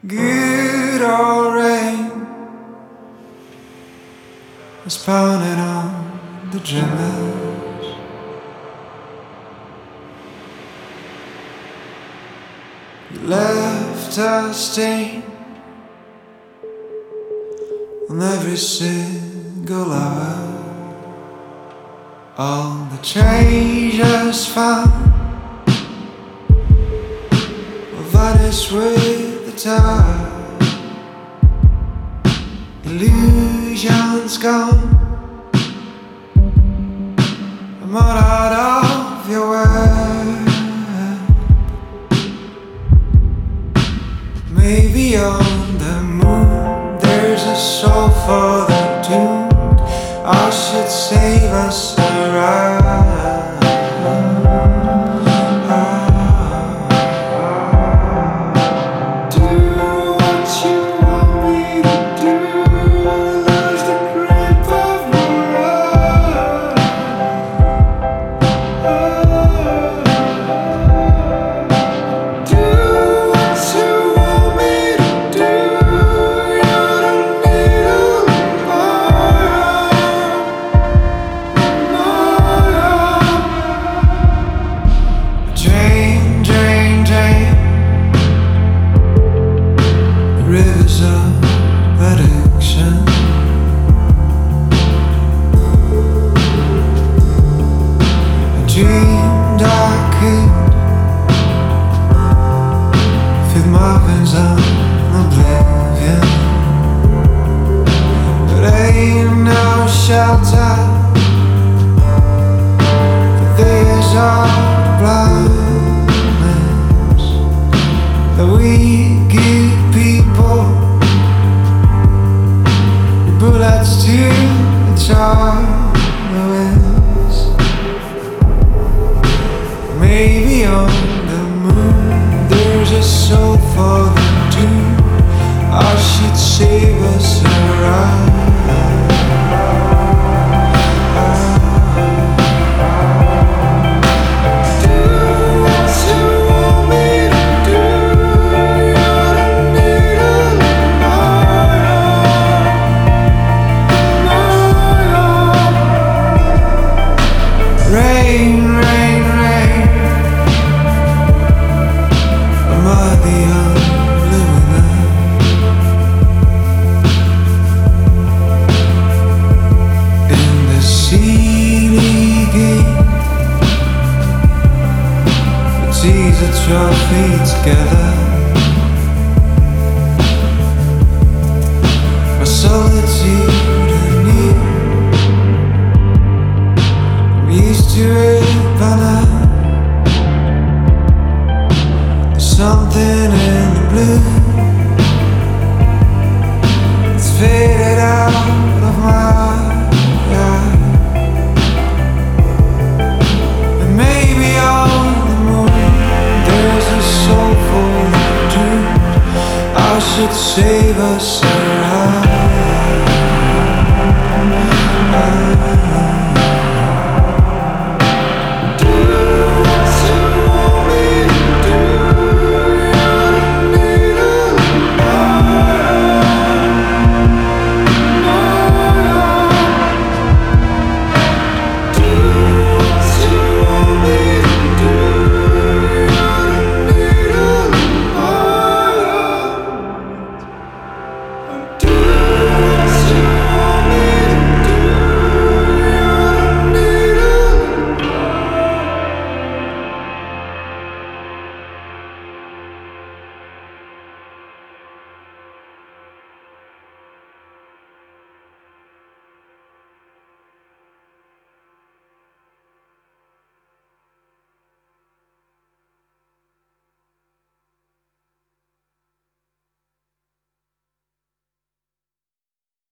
Good old rain was pounding on the dreamers. You left a stain on every single hour. All the treasures found will vanish with the tide. Illusions gone, I'm all out of your web. Maybe on the moon there's a soul for the doomed. I should save us a ride. Rivers of addiction. I dreamed I could feel my veins on oblivion, but ain't no shelter for these are blindness that we give people. Bullets to the childless. Maybe on the moon there's a soul for the doomed. I should save us a ride. Rain, rain, rain, am I the only winner? In the silly game, we tease a trophy together. My solitude and you used to it by now. There's something in the blue that's faded out of my eye. And maybe on the moon there's a soul for the doomed. I should save us.